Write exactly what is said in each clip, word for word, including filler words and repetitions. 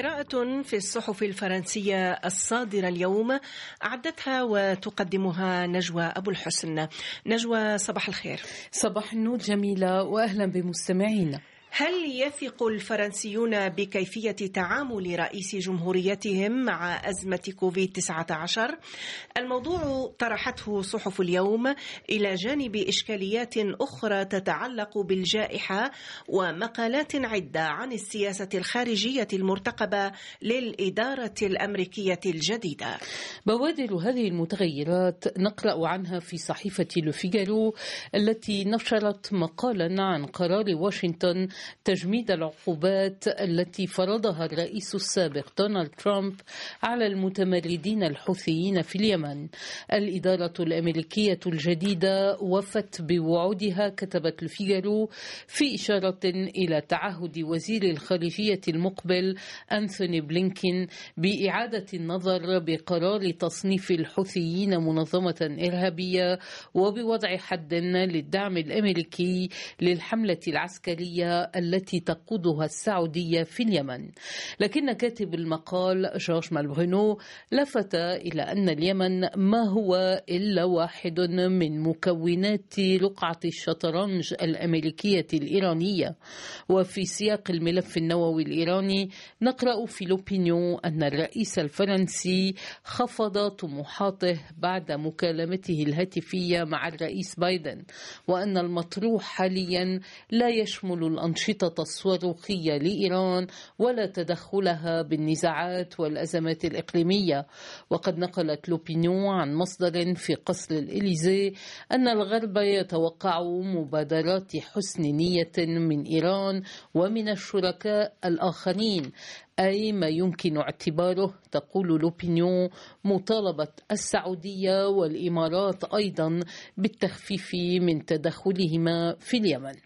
قراءة في الصحف الفرنسية الصادرة اليوم أعدتها وتقدمها نجوى أبو الحسن. نجوى، صباح الخير. صباح النور جميلة، وأهلا بمستمعينا. هل يثق الفرنسيون بكيفية تعامل رئيس جمهوريتهم مع أزمة كوفيد تسعة عشر؟ الموضوع طرحته صحف اليوم إلى جانب إشكاليات أخرى تتعلق بالجائحة ومقالات عدة عن السياسة الخارجية المرتقبة للإدارة الأمريكية الجديدة. بوادر هذه المتغيرات نقرأ عنها في صحيفة لو فيغارو التي نشرت مقالا عن قرار واشنطن تجميد العقوبات التي فرضها الرئيس السابق دونالد ترامب على المتمردين الحوثيين في اليمن. الإدارة الأمريكية الجديدة وفت بوعودها، كتبت الفيغارو، في إشارة إلى تعهد وزير الخارجية المقبل أنثوني بلينكين بإعادة النظر بقرار تصنيف الحوثيين منظمة إرهابية وبوضع حد للدعم الأمريكي للحملة العسكرية التي تقودها السعودية في اليمن. لكن كاتب المقال جورج مالبرونو لفت إلى أن اليمن ما هو إلا واحد من مكونات رقعة الشطرنج الأمريكية الإيرانية. وفي سياق الملف النووي الإيراني نقرأ في لوبينيون أن الرئيس الفرنسي خفض طموحاته بعد مكالمته الهاتفية مع الرئيس بايدن، وأن المطروح حاليا لا يشمل الأنشطة الصاروخية لإيران ولا تدخلها بالنزاعات والأزمات الإقليمية. وقد نقلت لوبينيون عن مصدر في قصر الإليزي أن الغرب يتوقع مبادرات حسن نية من إيران ومن الشركاء الآخرين، أي ما يمكن اعتباره، تقول لوبينيون، مطالبة السعودية والإمارات أيضا بالتخفيف من تدخلهما في اليمن.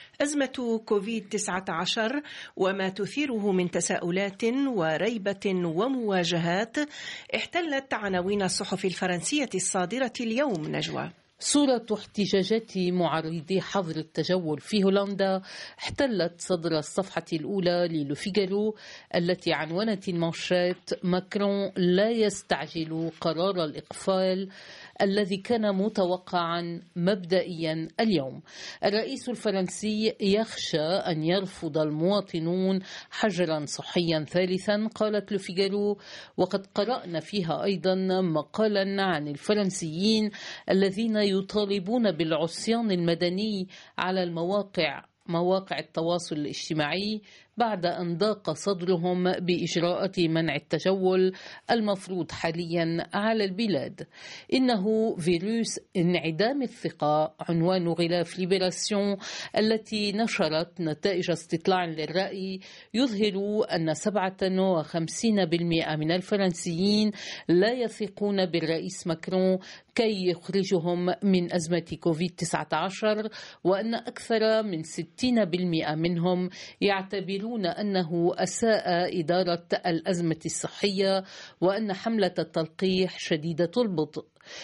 أزمة كوفيد تسعة عشر وما تثيره من تساؤلات وريبة ومواجهات احتلت عناوين الصحف الفرنسية الصادرة اليوم. نجوى، صورة احتجاجات معارضي حظر التجول في هولندا احتلت صدر الصفحة الأولى للو فيغارو التي عنونت المانشات: ماكرون لا يستعجل قرار الإقفال الذي كان متوقعا مبدئيا اليوم. الرئيس الفرنسي يخشى أن يرفض المواطنون حجرا صحيا ثالثا، قالت لو فيغارو. وقد قرأنا فيها أيضا مقالا عن الفرنسيين الذين يطالبون بالعصيان المدني على المواقع مواقع التواصل الاجتماعي بعد أن ضاق صدرهم بإجراءات منع التجول المفروض حاليا على البلاد. إنه فيروس انعدام الثقة، عنوان غلاف ليبراسيون التي نشرت نتائج استطلاع للرأي يظهر أن سبعة وخمسين بالمئة من الفرنسيين لا يثقون بالرئيس ماكرون كي يخرجهم من أزمة كوفيد تسعة عشر، وأن أكثر من ستين بالمئة منهم يعتبرون أنه أساء إدارة الأزمة الصحية، وأن حملة التلقيح شديدة البطء.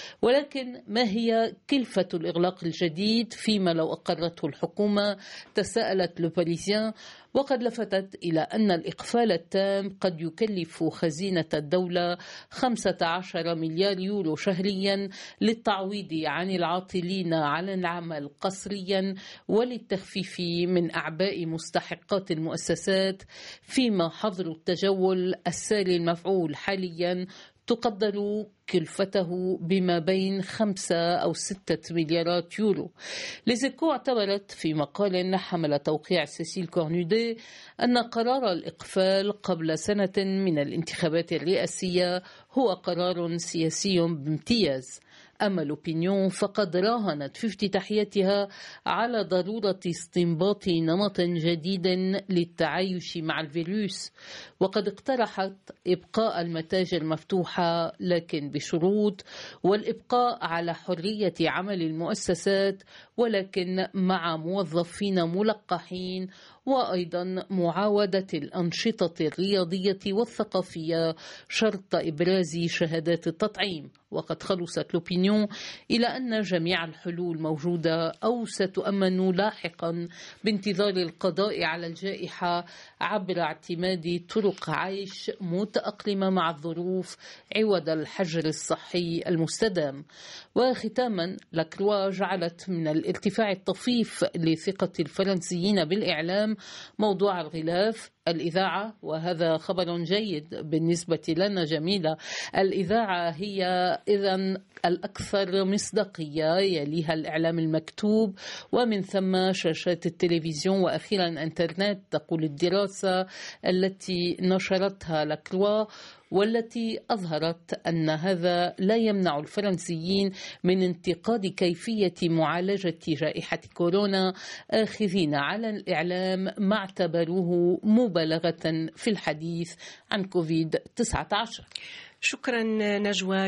ولكن ما هي كلفة الإغلاق الجديد فيما لو أقرته الحكومة؟ تساءلت لو باريزيان، وقد لفتت إلى أن الإقفال التام قد يكلف خزينة الدولة خمسة عشر مليار يورو شهريا للتعويض عن العاطلين على العمل قسريا وللتخفيف من أعباء مستحقات المؤسسات، فيما حظر التجول الساري المفعول حاليا تقدر كلفته بما بين خمسة أو ستة مليارات يورو. ليزيكو اعتبرت في مقال حمل توقيع سيسيل كورنودي أن قرار الإقفال قبل سنة من الانتخابات الرئاسية هو قرار سياسي بامتياز. أما لوبينيون فقد راهنت في افتتاحيتها على ضرورة استنباط نمط جديد للتعايش مع الفيروس، وقد اقترحت إبقاء المتاجر مفتوحة لكن بشروط، والإبقاء على حرية عمل المؤسسات ولكن مع موظفين ملقحين، وأيضا معاودة الأنشطة الرياضية والثقافية شرط إبراز شهادات التطعيم. وقد خلصت لوبينيون إلى أن جميع الحلول موجودة أو ستؤمن لاحقا بانتظار القضاء على الجائحة عبر اعتماد طرق عيش متأقلمة مع الظروف عوض الحجر الصحي المستدام. وختاما، لاكروا جعلت من الارتفاع الطفيف لثقة الفرنسيين بالإعلام موضوع الغلاف الإذاعة، وهذا خبر جيد بالنسبة لنا جميلة. الإذاعة هي إذن الأكثر مصداقية، يليها الإعلام المكتوب، ومن ثم شاشات التلفزيون، وأخيرا إنترنت، تقول الدراسة التي نشرتها لاكروا، والتي أظهرت أن هذا لا يمنع الفرنسيين من انتقاد كيفية معالجة جائحة كورونا، آخذين على الإعلام ما اعتبروه مبالغة في الحديث عن كوفيد تسعة عشر. شكرا نجوى.